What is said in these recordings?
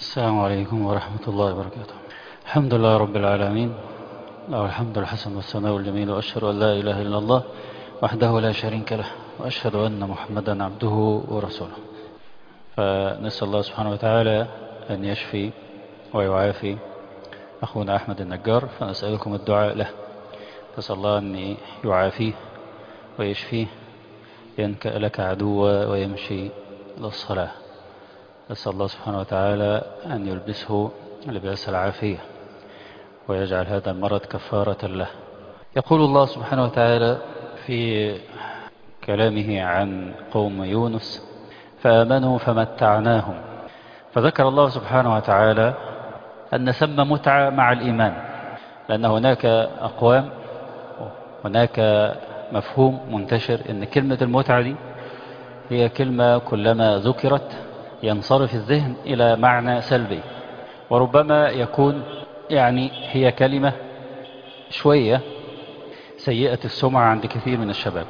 السلام عليكم ورحمة الله وبركاته. الحمد لله رب العالمين، له الحمد الحسن والثناء الجميل، وأشهد أن لا إله إلا الله وحده لا شريك له، وأشهد أن محمدا عبده ورسوله. فنسأل الله سبحانه وتعالى أن يشفي ويعافي أخونا أحمد النجار، فنسألكم الدعاء له. نسأل الله أن يعافيه ويشفيه، ينكأ لك عدوا ويمشي للصلاة. نسأل الله سبحانه وتعالى أن يلبسه لباس العافية ويجعل هذا المرض كفارة له. يقول الله سبحانه وتعالى في كلامه عن قوم يونس: فآمنوا فمتعناهم. فذكر الله سبحانه وتعالى أن ثم متعة مع الإيمان، لأن هناك أقوام، هناك مفهوم منتشر أن كلمة المتعة دي هي كلمة كلما ذكرت ينصرف الذهن إلى معنى سلبي، وربما يكون هي كلمة شوية سيئة السمعة عند كثير من الشباب.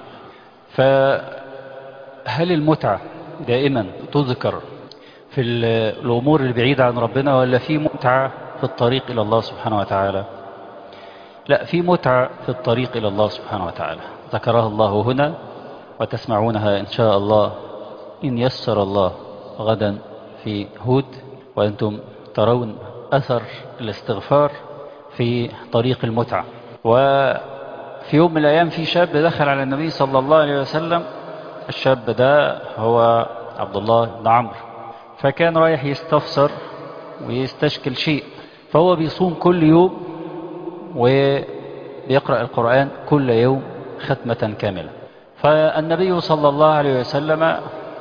فهل المتعة دائما تذكر في الأمور البعيدة عن ربنا، ولا في متعة في الطريق إلى الله سبحانه وتعالى؟ لا، في متعة في الطريق إلى الله سبحانه وتعالى ذكرها الله هنا، وتسمعونها إن شاء الله إن يسر الله غدا في هود، وأنتم ترون أثر الاستغفار في طريق المتعة. وفي يوم من الأيام في شاب دخل على النبي صلى الله عليه وسلم. الشاب ده هو عبد الله بن عمرو، فكان رايح يستفسر ويستشكل شيء، فهو بيصوم كل يوم ويقرأ القرآن كل يوم ختمة كاملة. فالنبي صلى الله عليه وسلم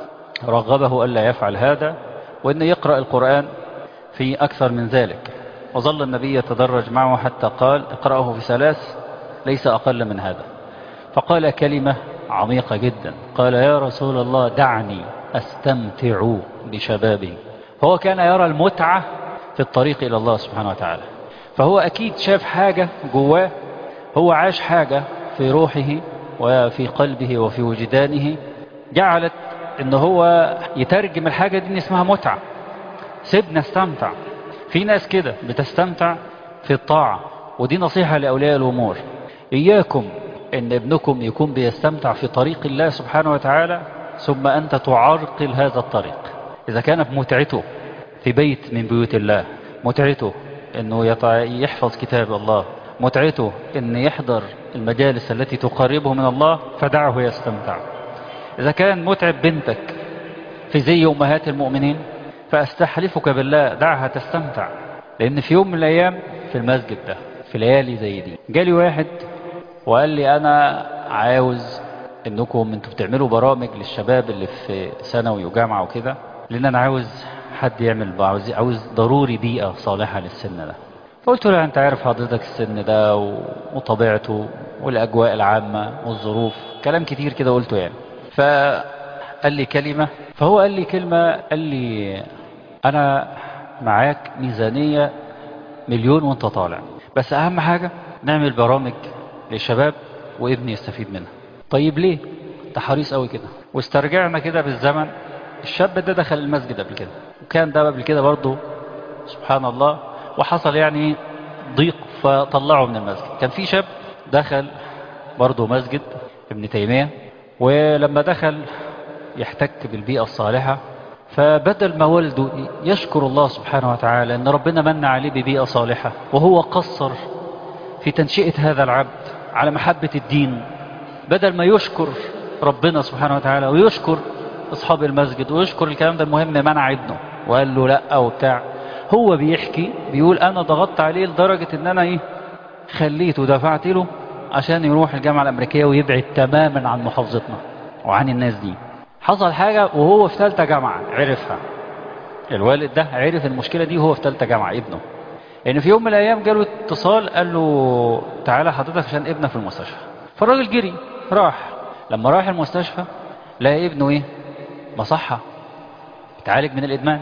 رغبه ألا يفعل هذا، وأن يقرأ القرآن في أكثر من ذلك. وظل النبي يتدرج معه حتى قال: اقرأه في 3 ليس أقل من هذا. فقال كلمة عميقة جدا، قال: يا رسول الله دعني أستمتع بشبابي. فهو كان يرى المتعة في الطريق إلى الله سبحانه وتعالى، فهو أكيد شاف حاجة جواه، هو عاش حاجة في روحه وفي قلبه وفي وجدانه جعلت ان هو يترجم الحاجة دي ان اسمها متعة. سيبنا استمتع. في ناس كده بتستمتع في الطاعة، ودي نصيحة لأولياء الأمور: إياكم ان ابنكم يكون بيستمتع في طريق الله سبحانه وتعالى ثم أنت تعرقل هذا الطريق. إذا كانت متعته في بيت من بيوت الله، متعته انه يحفظ كتاب الله، متعته ان يحضر المجالس التي تقربه من الله، فدعه يستمتع. إذا كان متعب بنتك في زي أمهات المؤمنين، فأستحلفك بالله دعها تستمتع. لأن في يوم من الأيام في المسجد ده في ليالي زي دي جالي واحد وقال لي: أنا عاوز إنكم انتوا بتعملوا برامج للشباب اللي في ثانوي وجامعة وكده، لأن أنا عاوز حد يعمل، عاوز ضروري بيئة صالحة للسن ده. فقلت له: أنت عارف حضرتك السن ده وطبيعته والأجواء العامة والظروف، كلام كتير كده قلته فقال لي كلمة، فهو قال لي كلمة، قال لي: أنا معاك ميزانية 1,000,000 وانت طالع، بس أهم حاجة نعمل برامج للشباب وابني يستفيد منها. طيب ليه؟ انت حريص قوي كده. واسترجعنا كده بالزمن. الشاب ده دخل المسجد قبل كده، وكان ده قبل كده برضه سبحان الله، وحصل ضيق فطلعه من المسجد. كان في شاب دخل برضه مسجد ابن تيمية، ولما دخل يحتك بالبيئة الصالحة، فبدل ما والده يشكر الله سبحانه وتعالى أن ربنا من عليه ببيئة صالحة، وهو قصر في تنشئة هذا العبد على محبة الدين، بدل ما يشكر ربنا سبحانه وتعالى ويشكر أصحاب المسجد ويشكر الكلام ده، المهم منع ابنه وقال له لا وبتاع. هو بيحكي بيقول: أنا ضغطت عليه لدرجة أن أنا خليته ودفعت له عشان يروح الجامعة الأمريكية ويبعد تماما عن محافظتنا وعن الناس دي. حصل حاجة وهو في 3 جامعة عرفها. الوالد ده عرف المشكلة دي وهو في 3 جامعة ابنه، يعني في يوم من الأيام جاله اتصال قال له: تعالى حضرتك عشان ابنك في المستشفى. فالراجل جري راح. لما راح المستشفى لقى ابنه مصحة بيتعالج من الإدمان.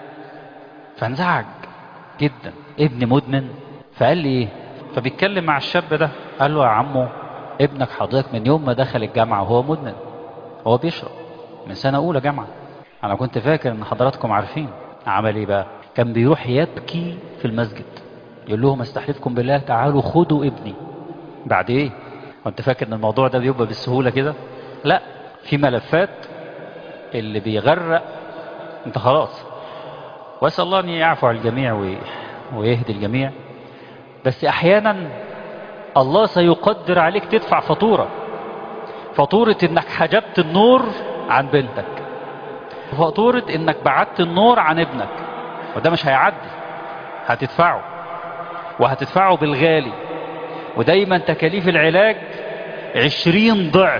فانزعج جدا، ابن مدمن. فقال لي فبيتكلم مع الشاب ده قال له: يا عمو، ابنك حضرتك من يوم ما دخل الجامعة وهو مدمن، هو بيشرب من سنة أولى جامعة. أنا كنت فاكر إن حضراتكم عارفين. عمل إيه بقى؟ كان بيروح يبكي في المسجد، يقول لهم استحلفكم بالله تعالوا خدوا ابني. بعد ايه؟ وانت فاكر ان الموضوع ده بيبقى بالسهولة كده؟ لا، في ملفات اللي بيغرق انت خلاص. واسأل الله ان يعفو على الجميع ويهدي الجميع. بس احيانا الله سيقدر عليك تدفع فاتورة انك حجبت النور عن بنتك، فاتورة انك بعدت النور عن ابنك، وده مش هيعدي، هتدفعه، وهتدفعه بالغالي. ودايما تكاليف العلاج 20 ضعف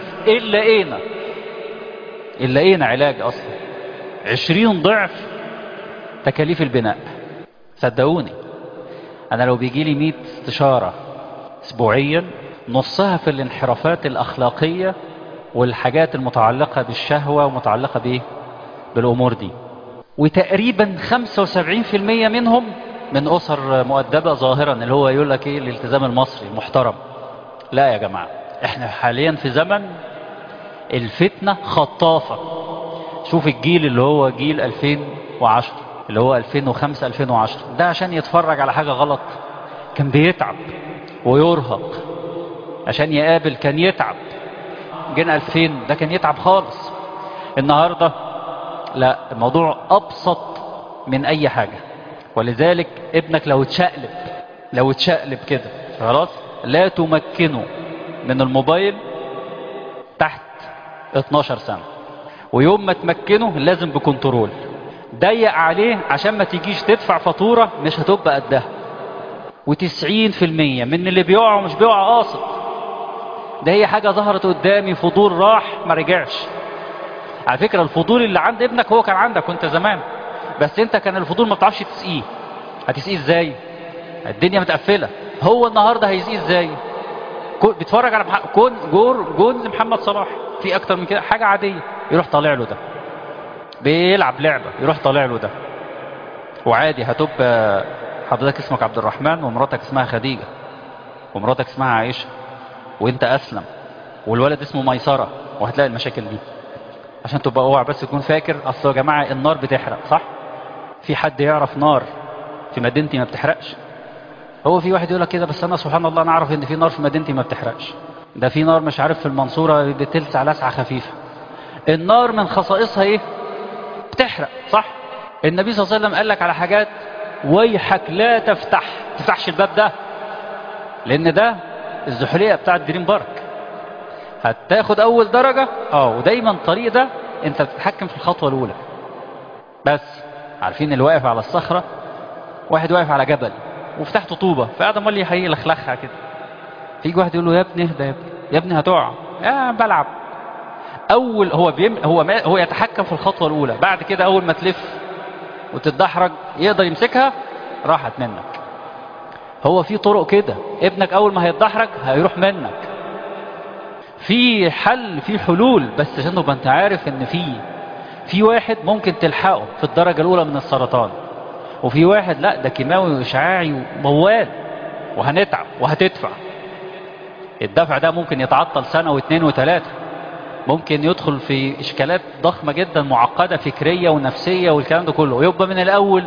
إلا إينا علاج أصلا 20 ضعف تكاليف البناء. صدقوني أنا لو بيجي لي 100 استشارة أسبوعيا، نصها في الانحرافات الأخلاقية والحاجات المتعلقة بالشهوة ومتعلقة بإيه؟ بالأمور دي. وتقريبا 75% منهم من أسر مؤدبة ظاهرا، اللي هو يقول لك إيه؟ الالتزام المصري المحترم. لا يا جماعة، احنا حاليا في زمن الفتنة خطافة. شوف الجيل اللي هو جيل 2010، اللي هو 2005 2010، ده عشان يتفرج على حاجة غلط كان بيتعب ويرهق، عشان يقابل كان يتعب. جينا 2000 ده كان يتعب خالص. النهاردة لا، الموضوع أبسط من أي حاجة. ولذلك ابنك لو اتشقلب كده خلاص، لا تمكنه من الموبايل تحت 12 سنة، ويوم ما تمكنه لازم بكنترول. ضيق عليه عشان ما تيجيش تدفع فاتورة مش هتبقى قدها. و90% من اللي بيقعوا مش بيقع قاصد، ده هي حاجة ظهرت قدامي، فضول راح ما رجعش. على فكرة الفضول اللي عند ابنك هو كان عندك وانت زمان، بس انت كان الفضول ما بتعرفش تسقيه. هتسقيه ازاي؟ الدنيا متقفلة. هو النهاردة هيسقيه ازاي؟ بيتفرج على جون لمحمد صلاح، في اكتر من كده حاجة عادية، يروح طالع له ده. بيلعب لعبة يروح طالع له ده. وعادي هتبقى حضرتك اسمك عبد الرحمن ومراتك اسمها خديجة ومراتك اسمها عائشة وانت اسلم والولد اسمه ميسرة، وهتلاقي المشاكل دي. عشان تبقى اوعى بس تكون فاكر، اصل يا جماعة النار بتحرق صح؟ في حد يعرف نار في مدينتي ما بتحرقش؟ هو في واحد يقول لك كده، بس انا سبحان الله انا اعرف ان في نار في مدينتي ما بتحرقش. ده في نار مش عارف في المنصورة بتلسع لسعة خفيفة. النار من خصائصها ايه؟ بتحرق صح؟ النبي صلى الله عليه وسلم قال لك على حاجات، ويحك لا تفتحش الباب ده، لان ده الزحلية بتاعت دريم بارك، هتاخد اول درجة. ودايما الطريق ده انت بتتحكم في الخطوة الاولى بس. عارفين اللي واقف على الصخرة، واحد واقف على جبل وفتحت طوبة فقاعد امال يلخلخها كده، فيجي واحد يقول له يا ابني اهدى، يا ابني هتقع، بلعب. اول هو يتحكم في الخطوة الاولى، بعد كده اول ما تلف وتتدحرج يقدر يمسكها، راحت منك. هو في طرق كده، ابنك اول ما هيتدحرج هيروح منك. في حل، في حلول، بس عشان تبقى انت عارف ان في واحد ممكن تلحقه في الدرجة الاولى من السرطان، وفي واحد لا، ده كيماوي واشعاعي وموال، وهنتعب وهتدفع. الدفع ده ممكن يتعطل سنة واثنين وثلاثة، ممكن يدخل في اشكالات ضخمة جدا معقدة فكرية ونفسية والكلام ده كله. ويبقى من الاول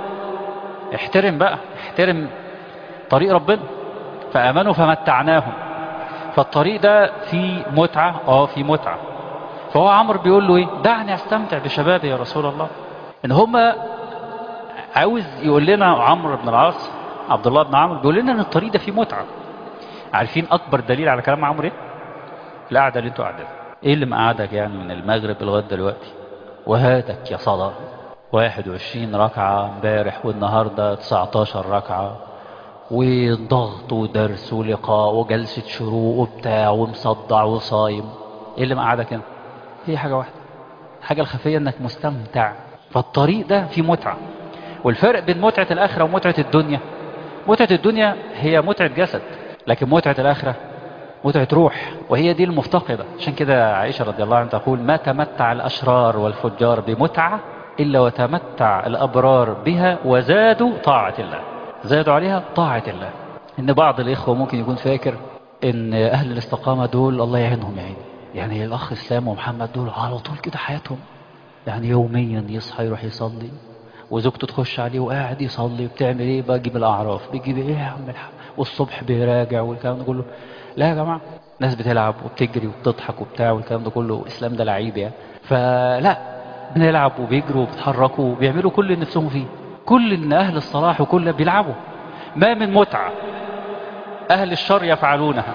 احترم طريق ربنا، فامنوا فمتعناهم. فالطريق ده فيه متعة، في متعة. فهو عمرو بيقول له ايه؟ دعني استمتع بشبابي يا رسول الله. ان هما عاوز يقول لنا عمرو بن العاص، عبد الله بن عمرو بيقول لنا ان الطريق ده فيه متعة. عارفين اكبر دليل على كلام عمرو ايه؟ القعدة اللي انتوا قاعدين. ايه اللي مقعدك يعني من المغرب لغايه دلوقتي؟ وهاتك يا صلاة 21 ركعة امبارح والنهاردة 19 ركعة، وضغط ودرس ولقاء وجلسة شروق وبتاع ومصدع وصايم. ايه اللي مقعدك هنا؟ هي حاجة واحدة، الحاجة الخفية انك مستمتع. فالطريق ده فيه متعة. والفرق بين متعة الآخرة ومتعة الدنيا، متعة الدنيا هي متعة جسد، لكن متعة الآخرة متعة روح، وهي دي المفتقدة. عشان كده عائشة رضي الله عنها تقول: ما تمتع الأشرار والفجار بمتعة إلا وتمتع الأبرار بها وزادوا طاعة الله، زادوا عليها طاعة الله. إن بعض الإخوة ممكن يكون فاكر إن أهل الاستقامة دول الله يعينهم يعني الأخ إسلام ومحمد دول على طول كده حياتهم، يعني يوميا يصحى يروح يصلي وزوجته تخش عليه وقاعد يصلي وبتعمل ايه بقى، يجيب الاعراف، بيجيب ايه يا عم الحق، والصبح بيراجع والكلام ده كله. لا يا جماعه، ناس بتلعب وبتجري وبتضحك وبتاع والكلام ده كله، الاسلام ده لعيب يعني. فلا، بنلعب وبيجروا وبيتحركوا وبيعملوا كل اللي نفسهم فيه، كل ان اهل الصلاح وكل بيلعبوا. ما من متعه اهل الشر يفعلونها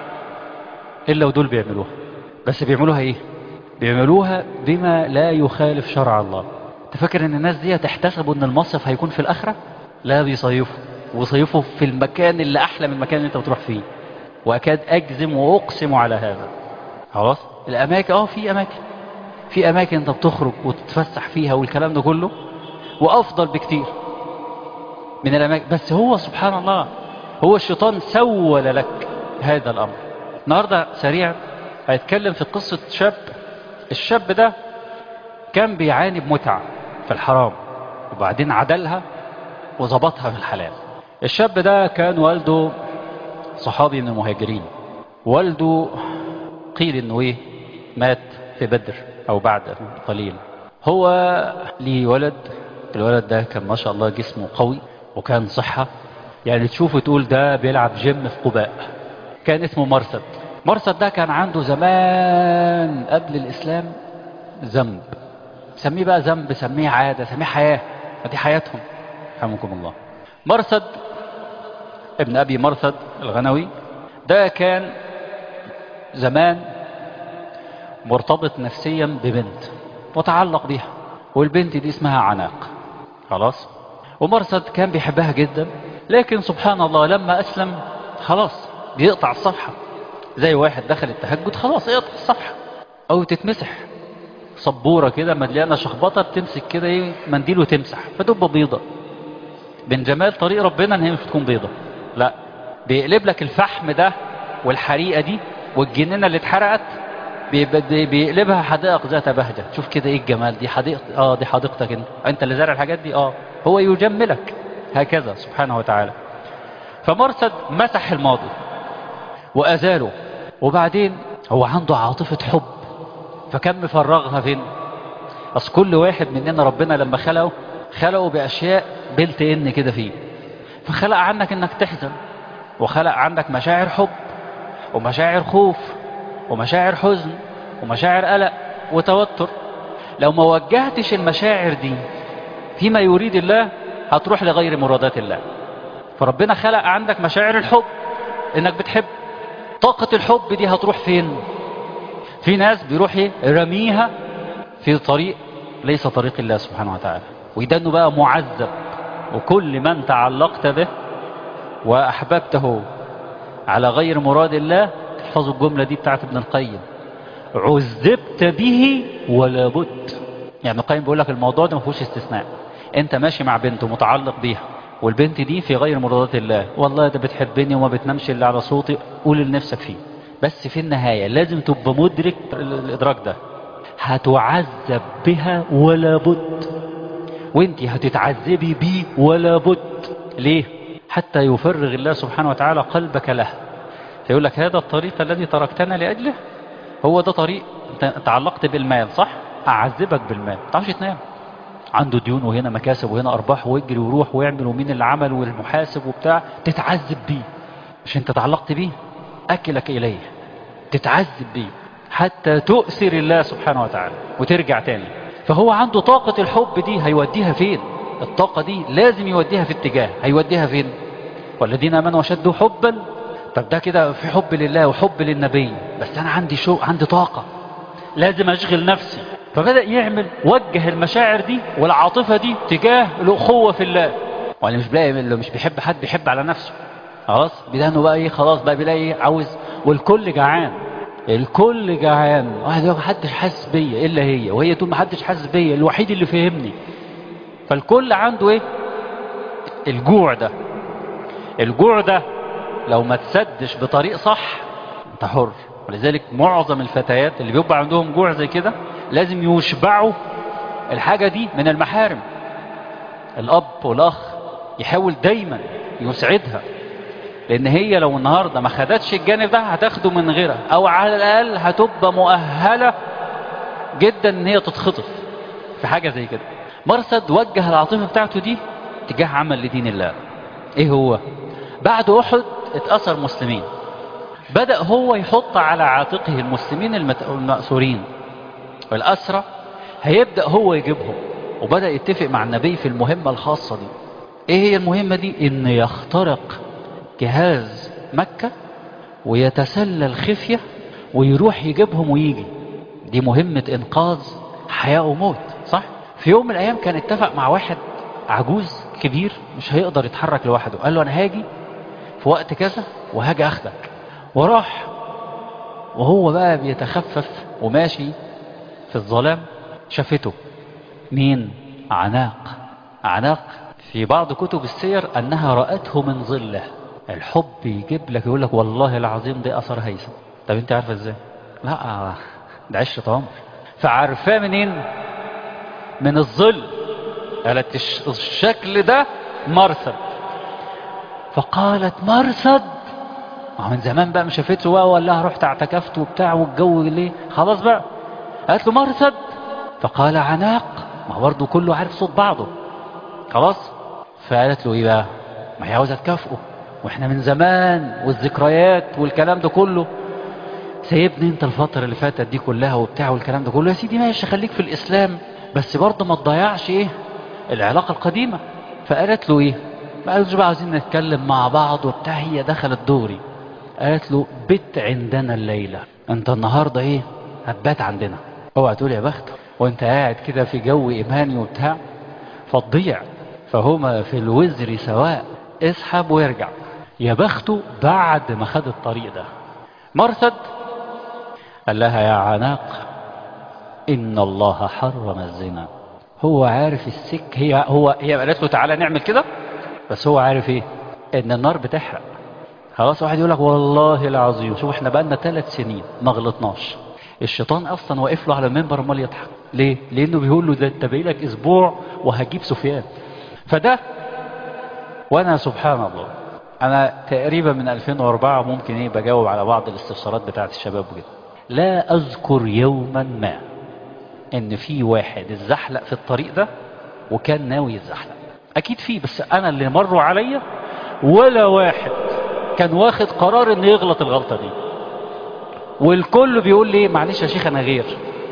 الا ودول بيعملوها. بس بيعملوها ايه؟ بيعملوها بما لا يخالف شرع الله. انت فاكر ان الناس دي تحتسبوا ان المصيف هيكون في الاخره؟ لا، بيصيفوا، وصيفوا في المكان اللي احلى من المكان اللي انت بتروح فيه، واكاد اجزم واقسم على هذا. خلاص، الاماكن في اماكن انت بتخرج وتتفسح فيها والكلام ده كله، وافضل بكتير من الاماكن. بس هو سبحان الله، هو الشيطان سول لك هذا الامر. النهارده سريع هيتكلم في قصه شاب. الشاب ده كان بيعاني بمتعه في الحرام، وبعدين عدلها وظبطها في الحلال. الشاب ده كان والده صحابي من المهاجرين. والده قيل انه ايه، مات في بدر او بعد قليل. هو ليه ولد، الولد ده كان ما شاء الله جسمه قوي وكان صحة، يعني تشوفه تقول ده بيلعب جيم في قباء. كان اسمه مرثد. مرثد ده كان عنده زمان قبل الإسلام ذنب، سميه بقى ذنب، سميه عادة، سميه حياة، دي حياتهم. رحمكم الله. مرثد ابن أبي مرثد الغنوي ده كان زمان مرتبط نفسيا ببنت وتعلق بيها، والبنت دي اسمها عناق. خلاص، ومرثد كان بيحبها جدا، لكن سبحان الله لما أسلم خلاص بيقطع الصفحة. زي واحد دخل التهجد خلاص يقطع الصفحة، أو تتمسح صبورة كده مليانة شخبطة، تمسك كده ايه منديل وتمسح فتبقى بيضة. من جمال طريق ربنا ان هي مش بتكون بيضة، لا، بيقلب لك الفحم ده والحريقة دي والجنينة اللي اتحرقت، بيقلبها حدائق ذات بهجة. شوف كده ايه الجمال، دي حديقة، دي حديقتك انت اللي زارع الحاجات دي. هو يجملك هكذا سبحانه وتعالى. فمرثد مسح الماضي وأزاله، وبعدين هو عنده عاطفة حب، فكان مفرغها فين؟ أصل كل واحد مننا ربنا لما خلقه بأشياء بلت إن كده فيه، فخلق عنك إنك تحزن، وخلق عندك مشاعر حب ومشاعر خوف ومشاعر حزن ومشاعر قلق وتوتر. لو ما وجهتش المشاعر دي فيما يريد الله هتروح لغير مرادات الله. فربنا خلق عندك مشاعر الحب إنك بتحب، طاقة الحب دي هتروح فين؟ في ناس بيروح رميها في طريق ليس طريق الله سبحانه وتعالى، ويدنه بقى معذب. وكل من تعلقت به وأحببته على غير مراد الله، تحفظوا الجملة دي بتاعت ابن القيم، عذبت به ولا بد. يعني ابن القيم بيقول لك الموضوع ده ما فيهوش استثناء. انت ماشي مع بنت ومتعلق بيها، والبنت دي في غير مرادات الله، والله ده بتحبني وما بتنامش الا على صوتي، قول لنفسك فيه. بس في النهاية لازم تبقى مدرك الإدراك ده، هتعذب بها ولا بد، وانت هتتعذبي بيه ولا بد. ليه؟ حتى يفرغ الله سبحانه وتعالى قلبك له، فيقول لك هذا الطريق الذي تركتنا لأجله هو ده طريق. انت تعلقت بالمال صح؟ أعذبك بالمال، ما تعرفش تنام، عنده ديون وهنا مكاسب وهنا أرباح، ويجري ويروح ويعمل، ومين اللي عمل والمحاسب وبتاع، تتعذب بيه. مش انت تعلقت بيه، أكلك إليه، تتعذب بيه حتى تؤثر الله سبحانه وتعالى وترجع تاني. فهو عنده طاقة الحب دي، هيوديها فين؟ الطاقة دي لازم يوديها في اتجاه، هيوديها فين؟ والذين آمنوا وشدوا حبا. طب ده كده في حب لله وحب للنبي، بس أنا عندي طاقة لازم أشغل نفسي. فبدأ يعمل، وجه المشاعر دي والعاطفة دي تجاه الأخوة في الله. واللي مش بلاقي، اللي مش بيحب حد بيحب على نفسه. خلاص بدانه بقى ايه، خلاص بقى بيلاقي عاوز، والكل جعان، الكل جعان. واحد يقول محدش حاسس بيا الا هي، وهي تقول محدش حاسس بيا، الوحيد اللي فهمني. فالكل عنده ايه؟ الجوع ده لو ما تسدش بطريق صح انت حر. ولذلك معظم الفتيات اللي بيبقى عندهم جوع زي كده لازم يشبعوا الحاجة دي من المحارم. الأب والأخ يحاول دايما يسعدها، لأن هي لو النهاردة ما خدتش الجانب ده هتاخده من غيرها، أو على الأقل هتبقى مؤهلة جدا ان هي تتخطف في حاجة زي كده. مرثد وجه العاطفة بتاعته دي تجاه عمل لدين الله. ايه هو؟ بعد احد اتأثر مسلمين، بدأ هو يحط على عاتقه المسلمين المأسورين والأسرى، هيبدأ هو يجيبهم، وبدأ يتفق مع النبي في المهمة الخاصة دي. ايه هي المهمة دي؟ ان يخترق جهاز مكة ويتسلل خفية ويروح يجيبهم ويجي. دي مهمة انقاذ حياة وموت، صح؟ في يوم من الايام كان اتفق مع واحد عجوز كبير مش هيقدر يتحرك لوحده، قال له انا هاجي في وقت كذا وهاجي اخدك. وراح، وهو بقى بيتخفف وماشي في الظلام شافته مين؟ عناق. عناق في بعض كتب السير انها رأته من ظله. الحب يجيب لك، يقول لك والله العظيم ده اثر هيثم. طب انت عارفه ازاي؟ لا ده عشرة عمر. فعارفاه منين؟ من الظل. قالت الشكل ده مرثد. فقالت مرثد، من زمان بقى ما شافته بقى، وقال لها رحت اعتكفت وبتاع والجو ليه خلاص بقى. قالت له مرثد، فقال عناق، ما برضه كله عارف صوت بعضه خلاص. فقالت له ايه بقى؟ ما هي عاوزه تكافئه، واحنا من زمان والذكريات والكلام ده كله، سيبني انت الفتره اللي فاتت دي كلها وبتاع والكلام ده كله، يا سيدي ماشي خليك في الاسلام، بس برضه ما تضيعش ايه العلاقه القديمه. فقالت له ايه؟ ما قالتش بقى عايزين نتكلم مع بعض وبتاع، هي دخلت دوري. قالت له بت عندنا الليله، انت النهارده ايه هتبات عندنا. اوعى تقول يا بخت وانت قاعد كده في جو ايماني وبتاع فتضيع. فهما في الوزر سواء، اسحب ويرجع. يا بخته بعد ما خد الطريق ده. مرثد قال لها يا عناق ان الله حرم الزنا. هو عارف هي قالت له تعالى نعمل كده، بس هو عارف ايه؟ ان النار بتحرق. خلاص واحد يقول لك والله العظيم شوف احنا بقالنا 3 سنين ما غلطناش. الشيطان اصلا واقف له على المنبر امال يضحك ليه؟ لانه بيقول له ده انت باقي لك اسبوع وهجيب سفيان. فده، وانا سبحان الله انا تقريبا من 2004 ممكن ايه بجاوب على بعض الاستفسارات بتاعت الشباب وكده، لا اذكر يوما ما ان في واحد اتزحلق في الطريق ده وكان ناوي يتزحلق. اكيد فيه، بس انا اللي مروا عليا ولا واحد كان واخد قرار انه يغلط الغلطة دي. والكل بيقول لي معلش يا شيخ انا غير.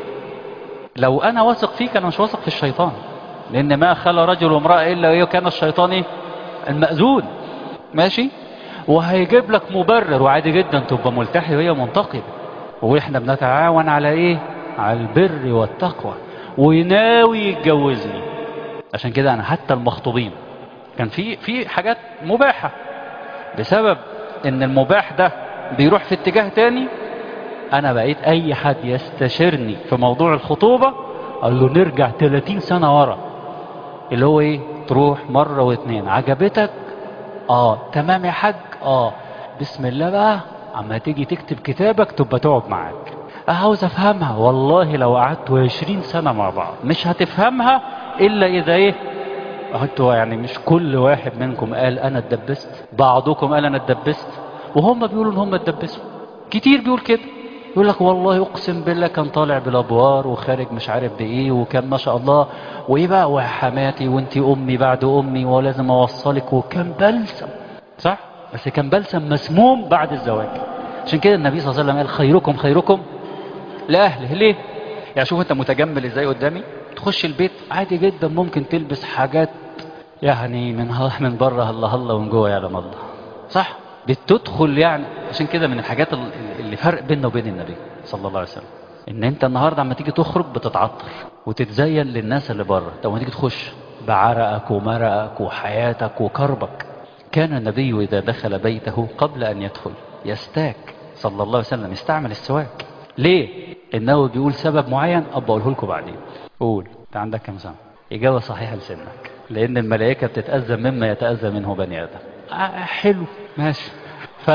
لو انا واثق فيك انا مش واثق في الشيطان، لان ما خلى رجل وامرأة الا وهي كان الشيطان ايه؟ المأذون. ماشي. وهيجيب لك مبرر وعادي جدا تبقى ملتحي وهي منتقبة، واحنا بنتعاون على ايه؟ على البر والتقوى، وناوي يتجوزني. عشان كده انا حتى المخطوبين كان في حاجات مباحة، بسبب ان المباح ده بيروح في اتجاه تاني. انا بقيت اي حد يستشيرني في موضوع الخطوبة قال له نرجع 30 سنة ورا، اللي هو ايه؟ تروح مرة واتنين عجبتك تمام يا حاج، بسم الله بقى اما تيجي تكتب كتابك تبقى تقعد معاك. عاوز افهمها، والله لو قعدت 20 سنة مع بعض مش هتفهمها الا اذا ايه؟ انتوا يعني مش كل واحد منكم قال انا اتدبست، بعضكم قال انا اتدبست، وهم بيقولوا ان هم اتدبسوا. كتير بيقول كده، يقول لك والله اقسم بالله كان طالع بالابوار وخارج مش عارف بايه وكان ما شاء الله وايه بقى وحماتي وانتي امي بعد امي ولازم اوصلك، وكان بلسم صح، بس كان بلسم مسموم بعد الزواج. عشان كده النبي صلى الله عليه وسلم قال خيركم خيركم لاهله. ليه؟ يعني شوف انت متجمل ازاي قدامي، تخش البيت عادي جدا ممكن تلبس حاجات يعني من بره هلا هلا ومن جوه يعلم الله، صح؟ بتدخل يعني. عشان كده من الحاجات اللي فرق بيننا وبين النبي صلى الله عليه وسلم ان انت النهارده عما تيجي تخرج بتتعطر وتتزين للناس اللي بره، طب ما تيجي تخش بعرقك ومرقك وحياتك وكربك. كان النبي اذا دخل بيته قبل ان يدخل يستاك صلى الله عليه وسلم، يستعمل السواك. ليه؟ النووي بيقول سبب معين ابقى اقوله لكم بعدين. قول انت عندك كم سنه؟ اجابه صحيحه لسنك، لان الملائكه بتتاذى مما يتاذى منه بني ادم. حلو ماشي. ف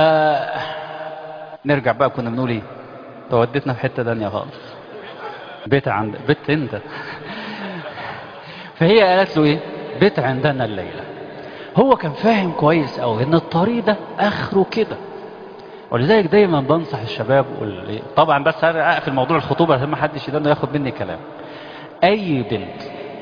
نرجع بقى، كنا بنقول ايه؟ تودتنا في حته ثانيه خالص. بيت انت. فهي قالت له ايه؟ بيت عندنا الليله. هو كان فاهم كويس قوي ان الطريق ده اخره كده، ولذلك دايما بنصح الشباب طبعا بس اقفل موضوع الخطوبه عشان ما حدش يقدر ياخد مني كلام. اي بنت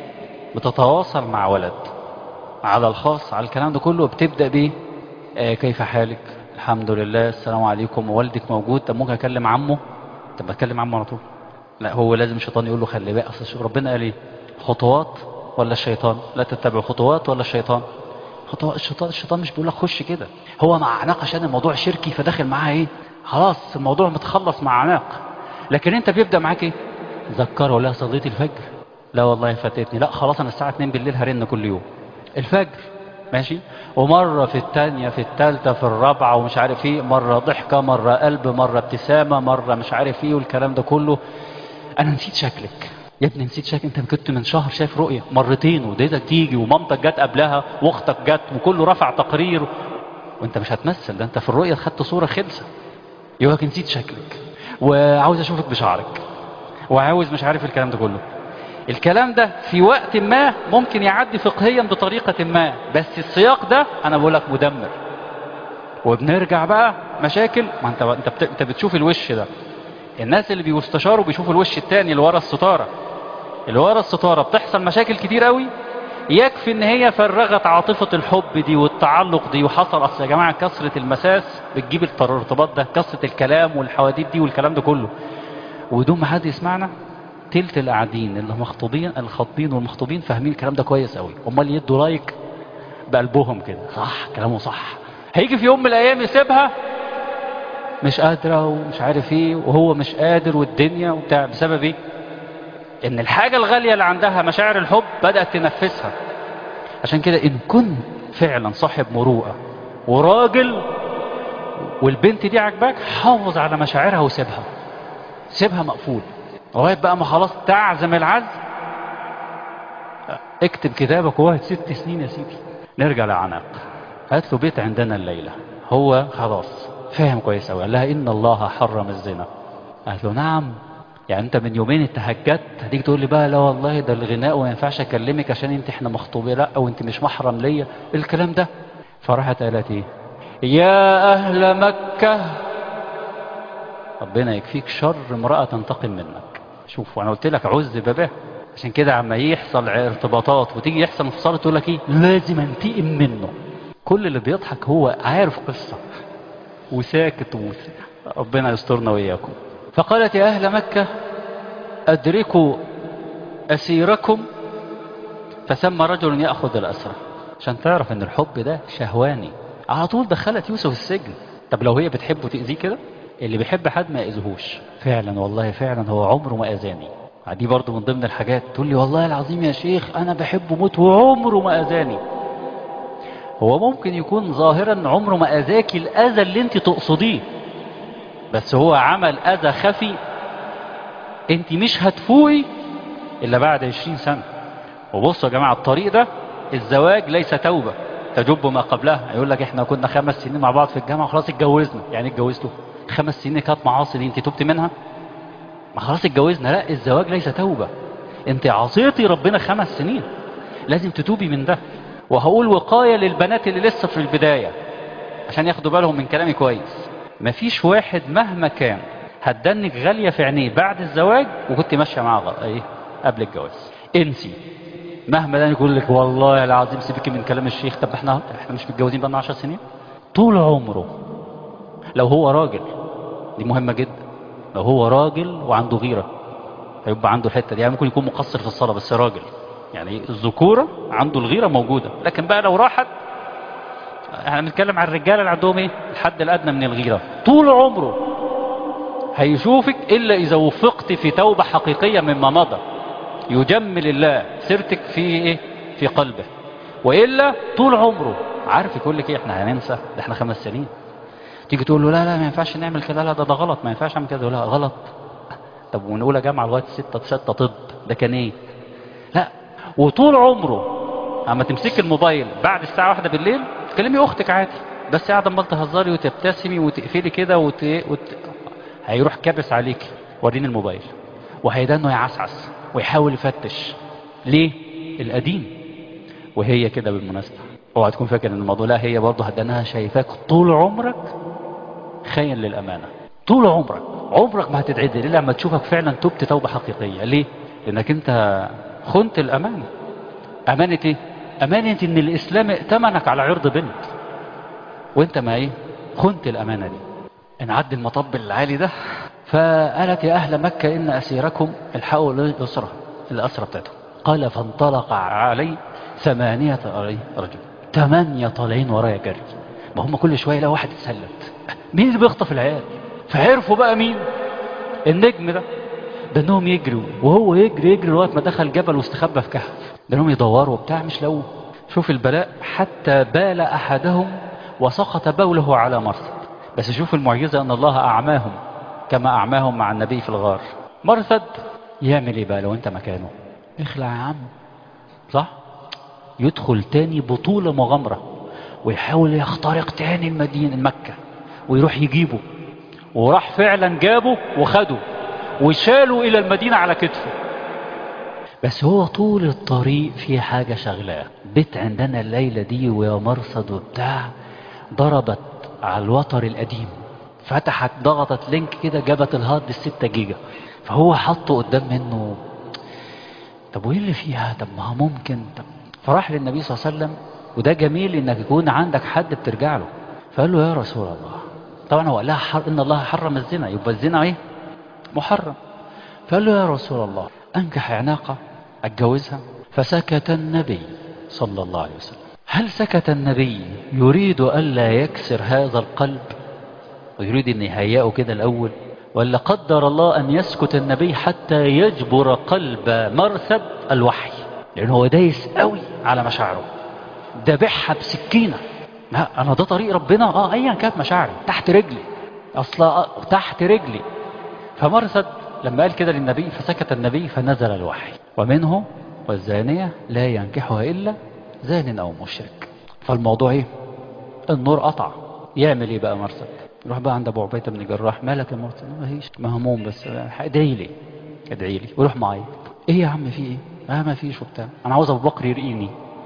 بتتواصل مع ولد على الخاص على الكلام ده كله، بتبدأ بيه كيف حالك؟ الحمد لله، السلام عليكم، والدك موجود؟ طب ممكن اكلم عمه؟ طب بتكلم عمه على طول. لا، هو لازم الشيطان يقول له خلي بالك، اصل ربنا قال ايه؟ خطوات ولا الشيطان؟ لا تتبع خطوات ولا الشيطان؟ خطوات. الشيطان مش بيقول لك خش كده، هو مع عناق عشان الموضوع شركي فداخل معاه ايه، خلاص الموضوع متخلص مع عناق. لكن انت بيبدأ معاك ايه؟ ذكره، لا صليت الفجر؟ لا والله فاتتني. لا خلاص انا الساعة 2 بالليل هرن كل يوم الفجر، ماشي. ومرة في التانية في التالتة في الرابعة ومش عارف ايه، مرة ضحكة، مرة قلب، مرة ابتسامة، مرة مش عارف ايه والكلام ده كله. انا نسيت شكلك يا ابني، نسيت شكلك. انت كنت من شهر شايف رؤية مرتين وديتك تيجي ومامتك جت قبلها واختك جت وكله رفع تقرير، وانت مش هتمثل، ده انت في الرؤية خدت صورة خلسة. يقولك نسيت شكلك وعاوز اشوفك بشعرك وعاوز مش عارف الكلام ده كله. الكلام ده في وقت ما ممكن يعدي فقهيا بطريقة ما، بس السياق ده انا بقول لك مدمر. وبنرجع بقى مشاكل، ما انت بتشوف الوش ده. الناس اللي بيستشاروا بيشوفوا الوش التاني اللي ورا الستارة. اللي ورا الستارة بتحصل مشاكل كتير قوي، يكفي ان هي فرغت عاطفة الحب دي والتعلق دي، وحصل اصل يا جماعة كثرة المساس بتجيب الارتباط ده، كثرة الكلام والحواديت دي والكلام ده كله. ودون ما حد يسمعنا، تلت القاعدين اللي مخطوبين الخاطبين والمخطوبين فاهمين الكلام ده كويس قوي، امال يدوا لايك بقلبهم كده، صح كلامه صح. هيجي في يوم من الايام يسيبها مش قادرة ومش عارف ايه، وهو مش قادر والدنيا وبتاع، بسبب ايه؟ ان الحاجة الغالية اللي عندها مشاعر الحب بدأت تنفسها. عشان كده ان كنت فعلا صاحب مروءة وراجل والبنت دي عجباك، حافظ على مشاعرها وسيبها، سيبها مقفول لغاية بقى ما خلاص تعزم العزم. اكتب كتابك وهو 6 سنين يا سيدي. نرجع لعناق، هات له بيت عندنا الليلة. هو خلاص فاهم كويس قوي، قال لها ان الله حرم الزنا. قالت له نعم، يعني انت من يومين اتهجدت هتيجي تقول لي بقى لا والله ده الغناء وما ينفعش اكلمك عشان انت احنا مخطوبين، لا وانت مش محرم ليا الكلام ده. فراحت قالت ايه؟ يا اهل مكة ربنا يكفيك شر امرأة تنتقم منك. شوف، وانا قلت لك عز باباه. عشان كده عما يحصل ارتباطات وتيجي يحصل انفصال تقول لك ايه؟ لازم انتقم منه. كل اللي بيضحك هو عارف قصة وساكت ربنا يسترنا وإياكم. فقالت يا أهل مكة أدركوا أسيركم، فسمى رجل يأخذ الأسرى. عشان تعرف ان الحب ده شهواني. على طول دخلت يوسف السجن. طب لو هي بتحبه تأذيه كده؟ اللي بيحب حد ما يأذيهوش فعلا، والله فعلا هو عمره ما أذاني. دي برضو من ضمن الحاجات. تقول لي والله العظيم يا شيخ أنا بحبه موت وعمره ما أذاني. هو ممكن يكون ظاهرا عمره ما أذاك الأذى اللي انت تقصديه، بس هو عمل أذى خفي انت مش هتفوقي إلا بعد 20 سنة. وبصوا يا جماعة، الطريق ده الزواج ليس توبة تجب ما قبلها. يقول لك احنا كنا 5 سنين مع بعض في الجامعة خلاص اتجوزنا. يعني اتجوزتوا 5 سنين كانت معاصي دي انت تبت منها؟ ما خلاص اتجوزنا. لا، الزواج ليس توبة. انت عصيتي ربنا 5 سنين، لازم تتوبي من ده. وهقول وقاية للبنات اللي لسه في البداية عشان ياخدوا بالهم من كلامي كويس. مفيش واحد مهما كان هتدنك غالية في عينيه بعد الزواج وكنت ماشية معاه ايه قبل الجواز. انسي. مهما ده يقول لك والله العظيم سيبك من كلام الشيخ، طب احنا مش متجوزين بقى 10 سنين. طول عمره لو هو راجل، دي مهمة جدا، لو هو راجل وعنده غيرة هيبقى عنده الحتة دي. يعني ممكن يكون مقصر في الصلاة بس راجل، يعني الذكورة عنده الغيرة موجودة. لكن بقى لو راحت، احنا بنتكلم عن الرجالة اللي عندهم ايه الحد الأدنى من الغيرة، طول عمره هيشوفك إلا إذا وفقت في توبة حقيقية مما مضى يجمل الله سيرتك في ايه في قلبه. وإلا طول عمره عارف يقول لك ايه احنا هننسى ده احنا 5 سنين. تيجي تقول له لا لا ما ينفعش نعمل كده، لا ده غلط ما ينفعش اعمل كده، لا غلط. طب من اولى جامعه لغايه 6 طب ده كان ايه؟ لا. وطول عمره اما تمسك الموبايل بعد الساعه 1 بالليل تكلمي اختك عادي، بس قاعده عمال تهزري وتبتسمي وتقفلي كده هيروح كابس عليك وريني الموبايل، وهيدانه يعسعس ويحاول يفتش. ليه؟ القديم. وهي كده بالمناسبه، اوعى تكون فاكر ان الموضوع، لا هي برضه هدانها شايفاك طول عمرك خاين للامانه. طول عمرك ما هتتعدل الا لما تشوفك فعلا تبت توبه حقيقيه. ليه؟ لانك انت خنت الامانه. أمانة إيه؟ أمانة إن الإسلام ائتمنك على عرض بنت، وإنت ما إيه؟ خنت الأمانة دي. نعدي المطب العالي ده. فقالت يا أهل مكة إن أسيركم الحقوا الأسرة بتاعتهم. قال فانطلق علي 8 رجل، 8 طالعين ورايا جري. ما هم كل شوية لا واحد اتسلت، مين اللي بيخطف العيال؟ فعرفوا بقى مين النجم ده. ده انهم يجروا، وهو يجري لغايه ما دخل جبل واستخبى في كهف. ده انهم يدوروا وبتاع مش لقوه. شوف البلاء، حتى بال احدهم وسقط بوله على مرثد. بس شوف المعجزه ان الله اعماهم كما اعماهم مع النبي في الغار. مرثد يعمل ايه بقى لو انت مكانه؟ اخلع يا عم، صح؟ يدخل تاني بطوله مغامره ويحاول يخترق تاني المدينه مكه ويروح يجيبه. وراح فعلا جابه وخده وشالوا إلى المدينة على كتفه. بس هو طول الطريق في حاجة شغلاه. بيت عندنا الليلة دي ويا مرصد وبتاع، ضربت على الوتر القديم، فتحت ضغطت لينك كده، جابت الهارد 6 جيجا. فهو حطه قدام منه، طب وايه اللي فيها؟ طب ما هو ممكن. طب فراح للنبي صلى الله عليه وسلم. وده جميل انك يكون عندك حد بترجع له. فقال له يا رسول الله، طبعا هو قال لها ان الله حرم الزنا، يبقى الزنا ايه؟ محرم. فقال له يا رسول الله أنكح عناقة أتجوزها؟ فسكت النبي صلى الله عليه وسلم. هل سكت النبي يريد ألا يكسر هذا القلب ويريد أن يهيئه كده الأول، ولا قدر الله أن يسكت النبي حتى يجبر قلب مرثد الوحي؟ لأنه هو دايس قوي على مشاعره، دبحها بسكينة. لا أنا ده طريق ربنا، أيا كانت مشاعري تحت رجلي، أصلا تحت رجلي. فمرثد لما قال كده للنبي فسكت النبي فنزل الوحي، ومنه والزانية لا ينكحها إلا زان أو مشرك. فالموضوع ايه؟ النور قطع. يعمل ايه بقى مرثد؟ يروح بقى عند ابو عبيده بن جراح، مالك يا مرثد؟ ما هيش مهموم بس ادعي لي ادعي لي. ويروح معايا، ايه يا عم في ايه؟ ما فيش وبتاع، انا عاوز ابو بكر يرقيني.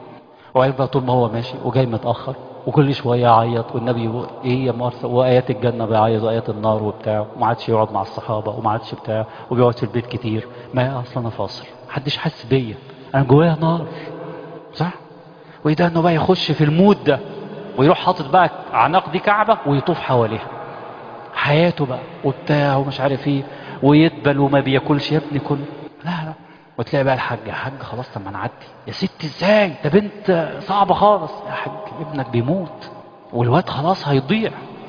وقال بقى طول ما هو ماشي وجاي متاخر وكل شويه يعيط، والنبي يقول ايه يا مرثد، وايات الجنه بيعيط وايات النار وبتاع، وما عادش يقعد مع الصحابه وما عادش بتاع، وبيقعد في البيت كتير. ما اصلا انا فاصل، محدش حاسس بيا، انا جوايا نار، صح؟ وده انه بقى يخش في المود ده ويروح حاطط بقى اعناق دي كعبه ويطوف حواليها حياته بقى وبتاع ومش عارف ايه، ويدبل وما بياكلش. يا ابني كل لا وتلاقي بقى الحاج، يا حاج خلاص طب ما نعدي. يا ست ازاي؟ ده بنت صعبه خالص. يا حاج ابنك بيموت والواد خلاص هيضيع.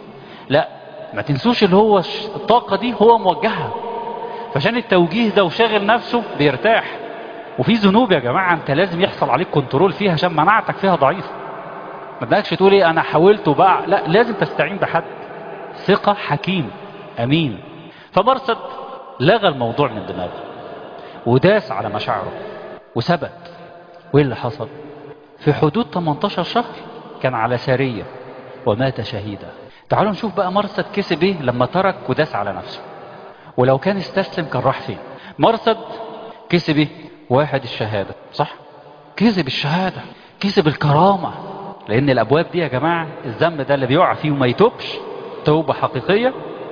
لا ما تنسوش اللي هو الطاقه دي هو موجهها، فعشان التوجيه ده وشاغل نفسه بيرتاح. وفي ذنوب يا جماعه انت لازم يحصل عليك كنترول فيها عشان مناعتك فيها ضعيفه. ما تقولش تقول ايه انا حاولت وبقى، لا لازم تستعين بحد ثقة حكيم امين. فمرثد لغى الموضوع من دماغه وداس على مشاعره وثبت. وايه اللي حصل؟ في حدود 18 شهر كان على سارية ومات شهيدا. تعالوا نشوف بقى مرثد كسب ايه لما ترك وداس على نفسه، ولو كان استسلم كان راح فين. مرثد كسب ايه؟ واحد الشهادة، صح؟ كسب الشهادة، كسب الكرامة. لان الابواب دي يا جماعة الذنب ده اللي بيقع فيه وما يتوبش توبة حقيقية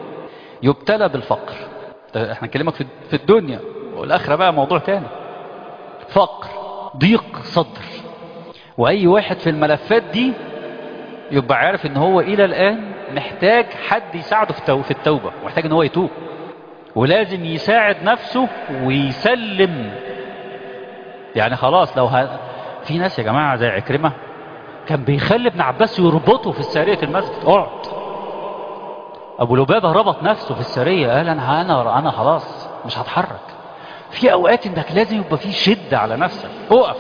يبتلى بالفقر. احنا نكلمك في الدنيا، والاخرة بقى موضوع تاني. فقر، ضيق صدر، واي واحد في الملفات دي يبقى عارف ان هو الى الان محتاج حد يساعده في التوبة، ومحتاج ان هو يتوب، ولازم يساعد نفسه ويسلم. يعني خلاص لو في ناس يا جماعة زي عكرمة كان بيخلي ابن عباس يربطه في سارية المسجد، اقعد. ابو لبابة ربط نفسه في السارية، قال انا خلاص مش هتحرك. في اوقات انك لازم يبقى في شدة على نفسك، اقف.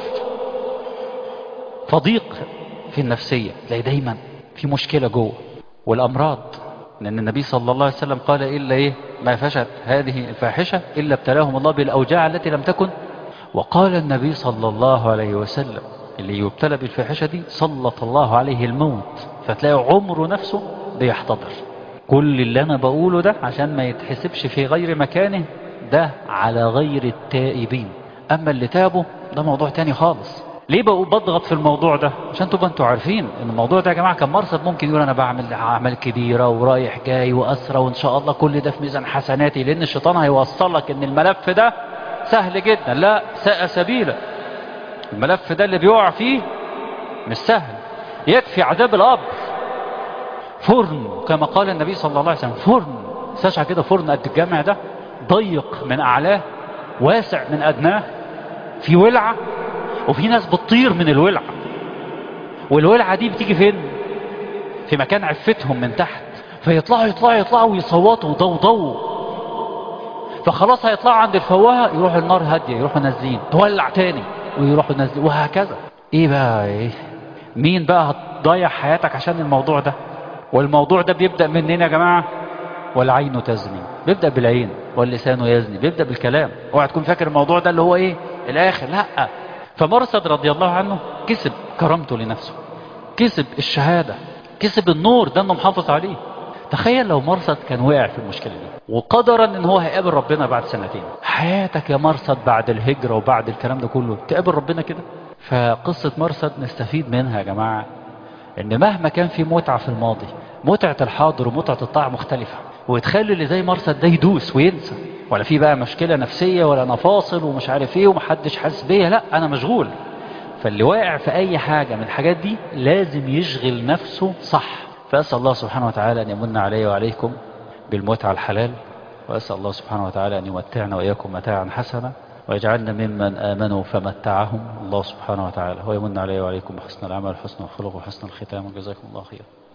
فضيق في النفسية تلاقي دايما في مشكلة جوه. والامراض، لان النبي صلى الله عليه وسلم قال الا ايه ما فشت هذه الفاحشة الا ابتلاهم الله بالاوجاع التي لم تكن. وقال النبي صلى الله عليه وسلم اللي يبتلى بالفاحشة دي سلط الله عليه الموت، فتلاقي عمره نفسه بيحتضر. كل اللي انا بقوله ده عشان ما يتحسبش في غير مكانه، ده على غير التائبين. اما اللي تابوا ده موضوع تاني خالص. ليه بضغط في الموضوع ده؟ عشان تبقى انتوا عارفين ان الموضوع ده يا جماعة كان مرصد ممكن يقول انا بعمل اعمال كبيرة ورايح جاي واسرة وان شاء الله كل ده في ميزان حسناتي، لان الشيطان هيوصل لك ان الملف ده سهل جدا. لا، ساء سبيلا. الملف ده اللي بيقع فيه مش سهل. يكفي عذاب القبر فرن، كما قال النبي صلى الله عليه وسلم، فرن ساشع كده، فرن قد الجامع ده، ضيق من اعلاه واسع من ادناه، في ولعة، وفي ناس بتطير من الولعة، والولعة دي بتيجي فين؟ في مكان عفتهم من تحت، فيطلعوا ويصوتوا ضو، فخلاص هيطلعوا عند الفواهة، يروحوا النار هادية، يروحوا نازلين، تولع تاني ويروحوا نازلين، وهكذا. ايه بقى ايه؟ مين بقى هتضيع حياتك عشان الموضوع ده؟ والموضوع ده بيبدأ منين يا جماعة؟ والعين تزني، بيبدأ بالعين، واللسان يزني، بيبدأ بالكلام. اوعى تكون فاكر الموضوع ده اللي هو ايه الاخر، لا. فمرصد رضي الله عنه كسب كرامته لنفسه، كسب الشهادة، كسب النور ده انه محافظ عليه. تخيل لو مرصد كان وقع في المشكلة دي، وقدرا ان هو هيقابل ربنا بعد سنتين. حياتك يا مرصد بعد الهجرة وبعد الكلام ده كله تقابل ربنا كده. فقصة مرصد نستفيد منها يا جماعة، ان مهما كان في متعة في الماضي، متعة الحاضر ومتعة الطاعة مختلفة، وتخلي اللي زي مرصد ده يدوس وينسى، ولا في بقى مشكلة نفسية، ولا انا فاصل ومش عارف ايه ومحدش حاسس بيا، لا انا مشغول. فاللي واقع في اي حاجة من الحاجات دي لازم يشغل نفسه صح. فأسأل الله سبحانه وتعالى أن يمن علي وعليكم بالمتعة الحلال، وأسأل الله سبحانه وتعالى أن يمتعنا وإياكم متاعا حسنا، ويجعلنا ممن آمنوا فمتعهم الله سبحانه وتعالى، ويمن علي وعليكم بحسن العمل وحسن الخلق وحسن الختام، وجزاكم الله خيرا.